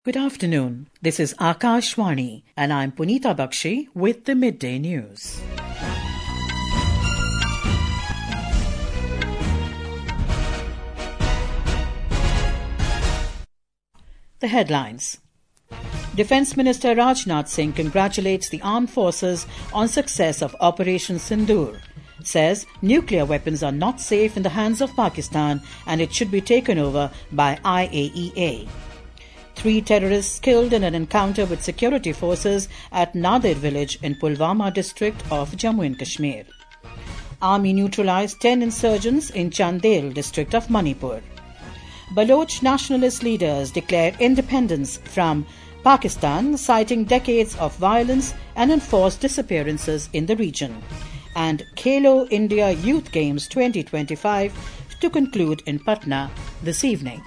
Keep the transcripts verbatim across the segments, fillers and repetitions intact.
Good afternoon. This is Akashvani and I'm Punita Bakshi with the Midday News. The headlines. Defence Minister Rajnath Singh congratulates the armed forces on success of Operation Sindoor. Says nuclear weapons are not safe in the hands of Pakistan and it should be taken over by I A E A. Three terrorists killed in an encounter with security forces at Nadir village in Pulwama district of Jammu and Kashmir. Army neutralized ten insurgents in Chandel district of Manipur. Baloch nationalist leaders declare independence from Pakistan, citing decades of violence and enforced disappearances in the region. And Khelo India Youth Games twenty twenty-five to conclude in Patna this evening.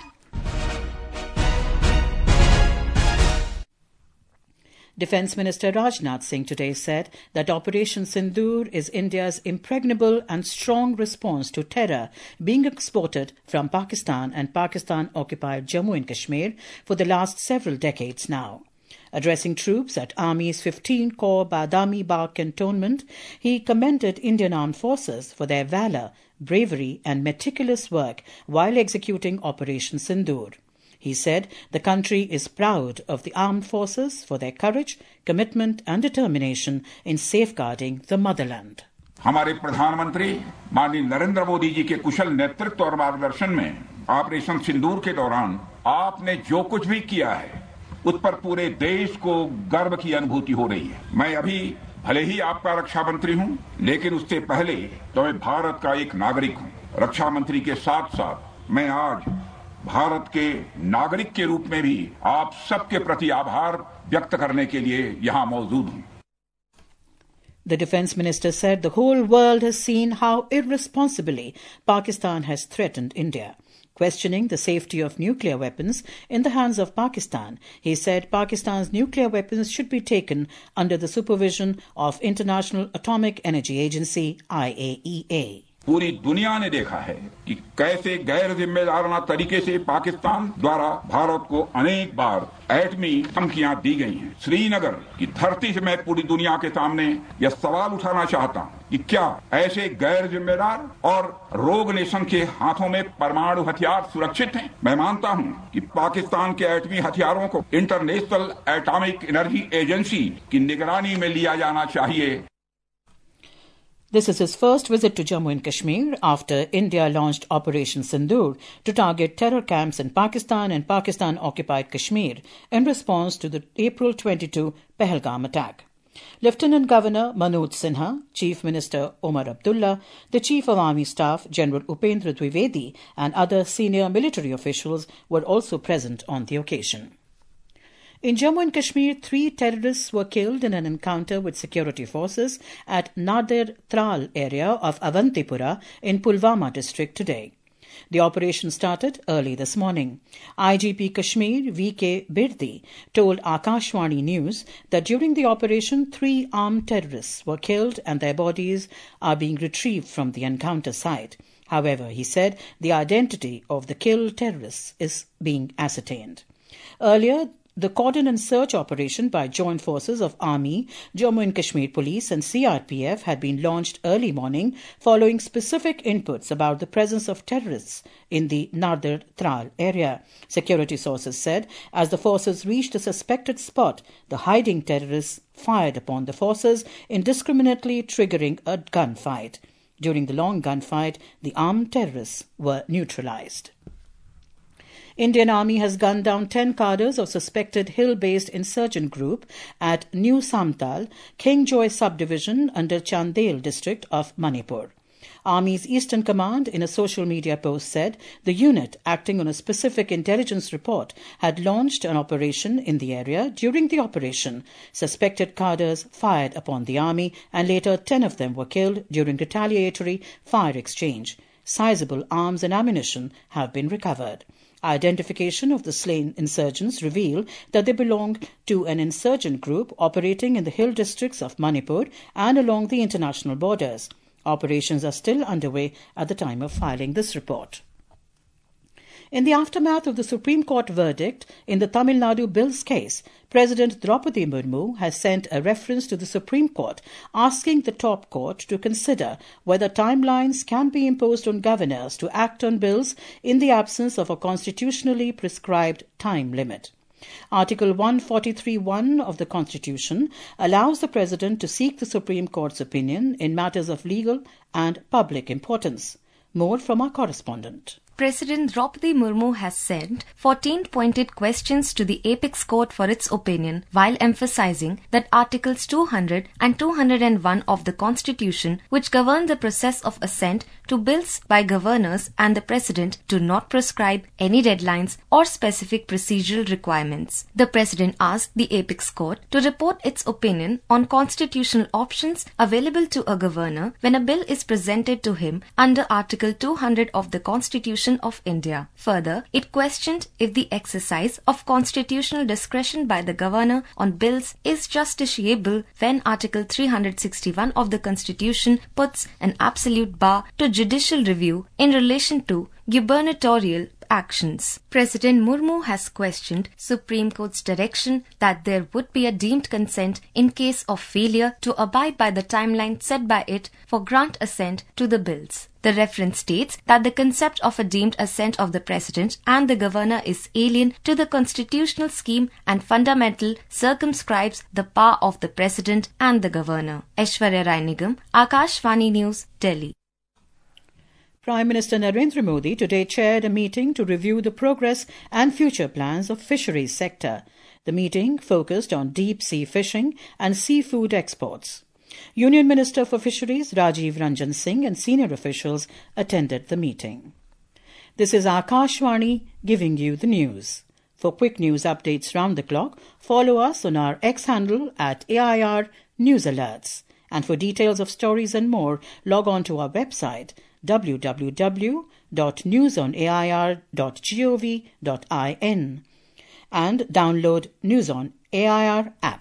Defence Minister Rajnath Singh today said that Operation Sindoor is India's impregnable and strong response to terror being exported from Pakistan and Pakistan-occupied Jammu and Kashmir for the last several decades now. Addressing troops at Army's fifteenth Corps Badami Bagh cantonment, he commended Indian Armed Forces for their valour, bravery and meticulous work while executing Operation Sindoor. He said the country is proud of the armed forces for their courage, commitment and determination in safeguarding the motherland. हमारे प्रधानमंत्री माननीय नरेंद्र मोदी जी के कुशल नेतृत्व और मार्गदर्शन में operation सिंदूर के दौरान आपने जो कुछ भी किया है उस पर पूरे देश को गर्व की अनुभूति हो रही है। मैं अभी भले ही आपका रक्षा मंत्री हूं, लेकिन उससे पहले तो मैं भारत का एक नागरिक हूं। रक्षा मंत्री के साथ साथ मैं आज भारत के नागरिक के रूप में भी आप सबके प्रति आभार व्यक्त करने के लिए यहां मौजूद हूं। The Defence Minister said the whole world has seen how irresponsibly Pakistan has threatened India. Questioning the safety of nuclear weapons in the hands of Pakistan, he said Pakistan's nuclear weapons should be taken under the supervision of International Atomic Energy Agency I A E A. पूरी दुनिया ने देखा है कि कैसे गैर जिम्मेदाराना तरीके से पाकिस्तान द्वारा भारत को अनेक बार एटमी धमकियां दी गई हैं। श्रीनगर की धरती से मैं पूरी दुनिया के सामने यह सवाल उठाना चाहता हूं कि क्या ऐसे गैर जिम्मेदार और रोग नेशन के हाथों में परमाणु हथियार सुरक्षित हैं? मैं मानता हूं कि पाकिस्तान के एटमी हथियारों को इंटरनेशनल एटॉमिक एनर्जी एजेंसी की निगरानी में लिया जाना चाहिए। This is his first visit to Jammu and Kashmir after India launched Operation Sindoor to target terror camps in Pakistan and Pakistan-occupied Kashmir in response to the April twenty-second Pahalgam attack. Lieutenant Governor Manoj Sinha, Chief Minister Omar Abdullah, the Chief of Army Staff General Upendra Dwivedi and other senior military officials were also present on the occasion. In Jammu and Kashmir, three terrorists were killed in an encounter with security forces at Nadir Tral area of Avantipura in Pulwama district today. The operation started early this morning. I G P Kashmir V K Birdi told Akashvani News that during the operation, three armed terrorists were killed and their bodies are being retrieved from the encounter site. However, he said the identity of the killed terrorists is being ascertained. Earlier, the cordon and search operation by joint forces of Army, Jammu and Kashmir Police and C R P F had been launched early morning following specific inputs about the presence of terrorists in the Nadir Tral area. Security sources said as the forces reached a suspected spot, the hiding terrorists fired upon the forces, indiscriminately triggering a gunfight. During the long gunfight, the armed terrorists were neutralized. Indian Army has gunned down ten cadres of suspected hill-based insurgent group at New Samtal, Kingjoy subdivision under Chandel district of Manipur. Army's Eastern Command in a social media post said the unit, acting on a specific intelligence report, had launched an operation in the area. During the operation, suspected cadres fired upon the army and later ten of them were killed during retaliatory fire exchange. Sizable arms and ammunition have been recovered. Identification of the slain insurgents reveal that they belong to an insurgent group operating in the hill districts of Manipur and along the international borders. Operations are still underway at the time of filing this report. In the aftermath of the Supreme Court verdict in the Tamil Nadu bills case, President Draupadi Murmu has sent a reference to the Supreme Court asking the top court to consider whether timelines can be imposed on governors to act on bills in the absence of a constitutionally prescribed time limit. Article one forty-three one of the Constitution allows the President to seek the Supreme Court's opinion in matters of legal and public importance. More from our correspondent. President Draupadi Murmu has sent fourteen pointed questions to the Apex Court for its opinion, while emphasizing that Articles two hundred and two hundred one of the Constitution, which govern the process of assent to bills by governors and the President, do not prescribe any deadlines or specific procedural requirements. The President asked the Apex Court to report its opinion on constitutional options available to a governor when a bill is presented to him under Article two hundred of the Constitution of India. Further, it questioned if the exercise of constitutional discretion by the governor on bills is justiciable when Article three hundred sixty-one of the Constitution puts an absolute bar to judicial review in relation to gubernatorial actions. President Murmu has questioned Supreme Court's direction that there would be a deemed consent in case of failure to abide by the timeline set by it for grant assent to the bills. The reference states that the concept of a deemed assent of the President and the Governor is alien to the constitutional scheme and fundamental circumscribes the power of the President and the Governor. Aishwarya Rai Nigam, Akashvani News, Delhi. Prime Minister Narendra Modi today chaired a meeting to review the progress and future plans of fisheries sector. The meeting focused on deep-sea fishing and seafood exports. Union Minister for Fisheries Rajiv Ranjan Singh and senior officials attended the meeting. This is Akashvani giving you the news. For quick news updates round the clock, follow us on our X handle at A I R News Alerts. And for details of stories and more, log on to our website w w w dot news on a i r dot gov dot in and download News on A I R app.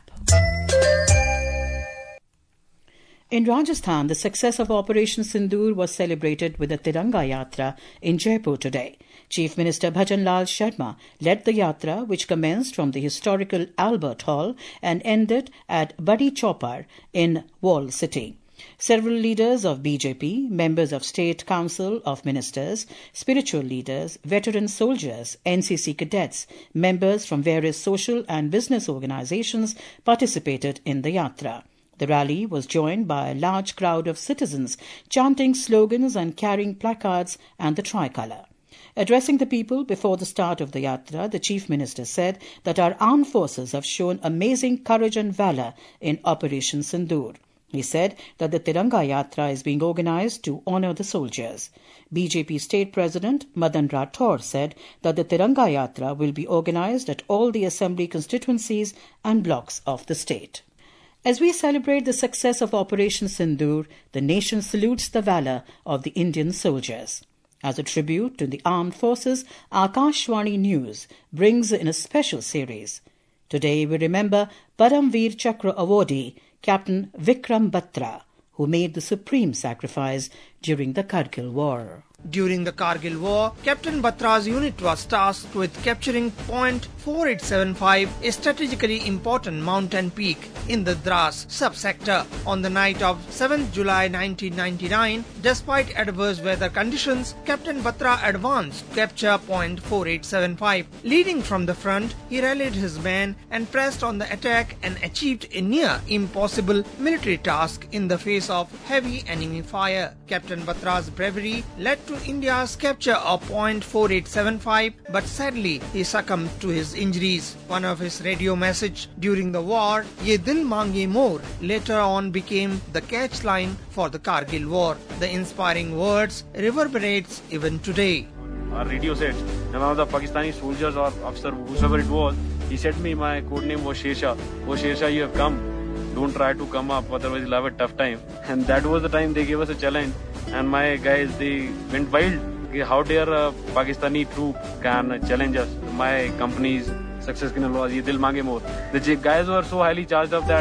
In Rajasthan, the success of Operation Sindoor was celebrated with a Tiranga Yatra in Jaipur today. Chief Minister Bhajan Lal Sharma led the yatra, which commenced from the historical Albert Hall and ended at Badi Chaupar in Wall City. Several leaders of B J P, members of State Council of Ministers, spiritual leaders, veteran soldiers, N C C cadets, members from various social and business organizations participated in the yatra. The rally was joined by a large crowd of citizens chanting slogans and carrying placards and the tricolour. Addressing the people before the start of the yatra, the Chief Minister said that our armed forces have shown amazing courage and valour in Operation Sindoor. He said that the Tiranga Yatra is being organised to honour the soldiers. B J P State President Madan Rathore said that the Tiranga Yatra will be organised at all the assembly constituencies and blocks of the state. As we celebrate the success of Operation Sindoor, the nation salutes the valour of the Indian soldiers. As a tribute to the armed forces, Akashvani News brings in a special series. Today we remember Paramveer Chakra awardee Captain Vikram Batra, who made the supreme sacrifice during the Kargil War. During the Kargil War, Captain Batra's unit was tasked with capturing point four eight seven five, a strategically important mountain peak in the Dras subsector. On the night of seventh July nineteen ninety-nine, despite adverse weather conditions, Captain Batra advanced to capture point four eight seven five. Leading from the front, he rallied his men and pressed on the attack and achieved a near impossible military task in the face of heavy enemy fire. Captain Batra's bravery led to India's capture of point four eight seven five, but sadly he succumbed to his injuries. One of his radio message during the war, "Ye Dil Mange More," later on became the catch line for the Kargil War. The inspiring words reverberates even today. Our radio said, and one of the Pakistani soldiers or officer, whoever it was, he said to me, my code name was Shersha. Oh Shersha, you have come. Don't try to come up, otherwise you'll have a tough time. And that was the time they gave us a challenge. And my guys, they went wild. How dare a Pakistani troop can challenge us? My company's success can lose. Ye Dil Mange More. The guys were so highly charged up that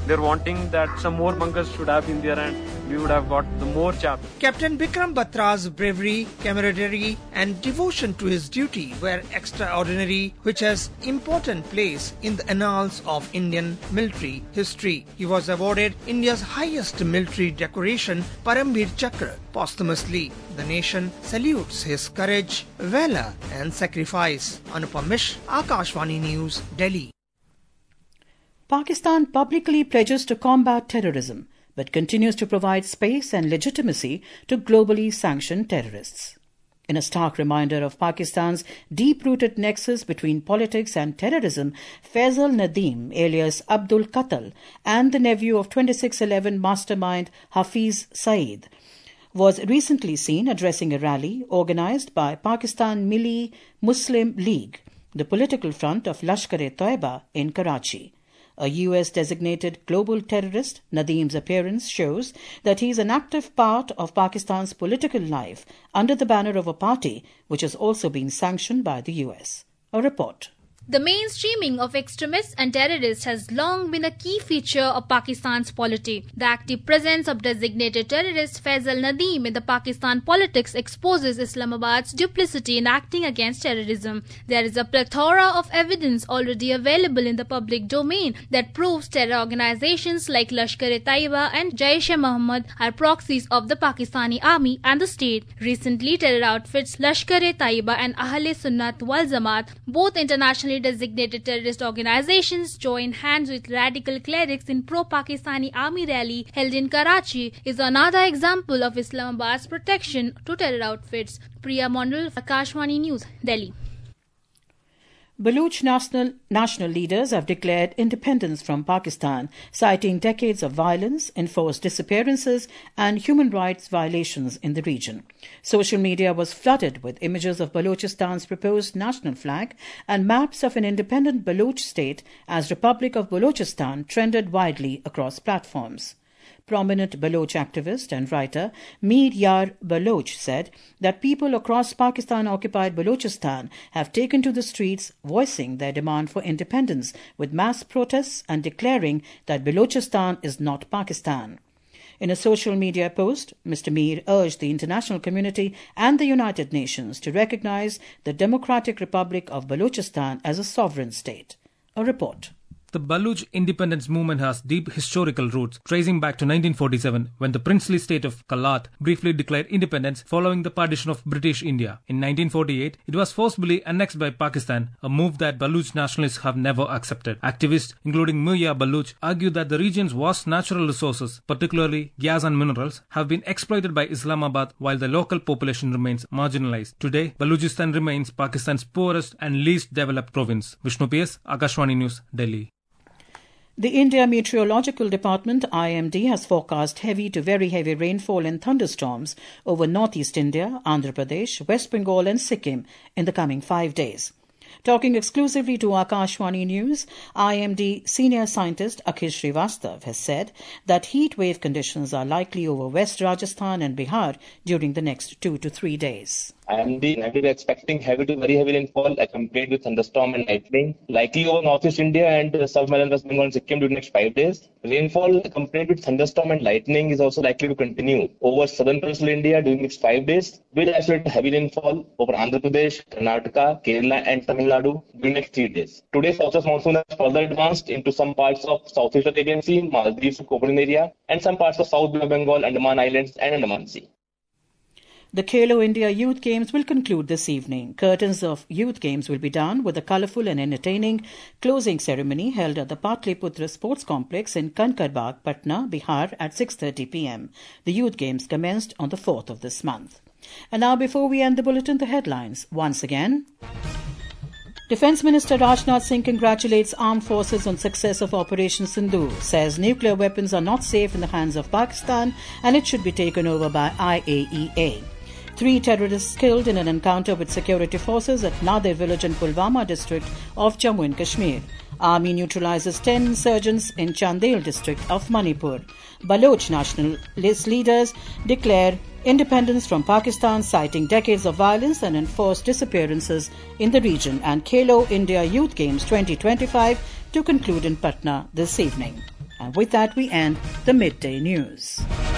they're wanting that some more bunkers should have been there and we would have got the more chaps. Captain Bikram Batra's bravery, camaraderie and devotion to his duty were extraordinary, which has important place in the annals of Indian military history. He was awarded India's highest military decoration, Paramveer Chakra, posthumously. The nation salutes his courage, valor and sacrifice. Anupam Mishra, Akashvani News, Delhi. Pakistan publicly pledges to combat terrorism, but continues to provide space and legitimacy to globally sanctioned terrorists. In a stark reminder of Pakistan's deep-rooted nexus between politics and terrorism, Faisal Nadeem, alias Abdul Qatl, and the nephew of twenty-six eleven mastermind Hafiz Saeed, was recently seen addressing a rally organized by Pakistan Milli Muslim League, the political front of Lashkar-e-Toiba in Karachi. A U S-designated global terrorist, Nadeem's appearance shows that he is an active part of Pakistan's political life under the banner of a party which has also been sanctioned by the U S. A report. The mainstreaming of extremists and terrorists has long been a key feature of Pakistan's polity. The active presence of designated terrorist Faisal Nadeem in the Pakistan politics exposes Islamabad's duplicity in acting against terrorism. There is a plethora of evidence already available in the public domain that proves terror organizations like Lashkar-e-Taiba and Jaish-e-Mohammed are proxies of the Pakistani army and the state. Recently, terror outfits Lashkar-e-Taiba and Ahl-e-Sunnat wal-Jamaat, both internationally designated terrorist organizations, join hands with radical clerics in pro-Pakistani army rally held in Karachi, is another example of Islamabad's protection to terror outfits. Priya Mondal, Akashvani News, Delhi. Baloch national, national leaders have declared independence from Pakistan, citing decades of violence, enforced disappearances and human rights violations in the region. Social media was flooded with images of Balochistan's proposed national flag, and maps of an independent Baloch state as Republic of Balochistan trended widely across platforms. Prominent Baloch activist and writer Mir Yar Baloch said that people across Pakistan-occupied Balochistan have taken to the streets voicing their demand for independence with mass protests and declaring that Balochistan is not Pakistan. In a social media post, Mister Mir urged the international community and the United Nations to recognize the Democratic Republic of Balochistan as a sovereign state. A report. The Baloch independence movement has deep historical roots, tracing back to nineteen forty-seven, when the princely state of Kalat briefly declared independence following the partition of British India. In nineteen forty-eight, it was forcibly annexed by Pakistan, a move that Baloch nationalists have never accepted. Activists, including Mir Baloch, argue that the region's vast natural resources, particularly gas and minerals, have been exploited by Islamabad while the local population remains marginalized. Today, Balochistan remains Pakistan's poorest and least developed province. Vishnu P S, Akashvani News, Delhi. The India Meteorological Department, I M D, has forecast heavy to very heavy rainfall and thunderstorms over northeast India, Andhra Pradesh, West Bengal and Sikkim in the coming five days. Talking exclusively to Akashvani News, I M D senior scientist Akhil Srivastav has said that heat wave conditions are likely over West Rajasthan and Bihar during the next two to three days. I M D is expecting heavy to very heavy rainfall accompanied with thunderstorm and lightning, likely over northeast India and uh, South Malaysia, West Bengal and Sikkim during the next five days. Rainfall accompanied with thunderstorm and lightning is also likely to continue over southern peninsular India during the next five days, with isolated heavy rainfall over Andhra Pradesh, Karnataka, Kerala and Tamil Nadu during the next three days. Today, southwest monsoon has further advanced into some parts of southeastern Arabian Sea, Maldives, Korean area, and some parts of South Bay of Bengal, Andaman Islands and Andaman Sea. The Khelo India Youth Games will conclude this evening. Curtains of Youth Games will be down with a colourful and entertaining closing ceremony held at the Patliputra Sports Complex in Kankarbagh, Patna, Bihar at six thirty p m. The Youth Games commenced on the fourth of this month. And now, before we end the bulletin, the headlines once again. Defence Minister Rajnath Singh congratulates armed forces on success of Operation Sindoor, says nuclear weapons are not safe in the hands of Pakistan and it should be taken over by I A E A. Three terrorists killed in an encounter with security forces at Nadir village in Pulwama district of Jammu and Kashmir. Army neutralizes ten insurgents in Chandel district of Manipur. Baloch nationalist leaders declare independence from Pakistan, citing decades of violence and enforced disappearances in the region. And Khelo India Youth Games twenty twenty-five to conclude in Patna this evening. And with that, we end the midday news.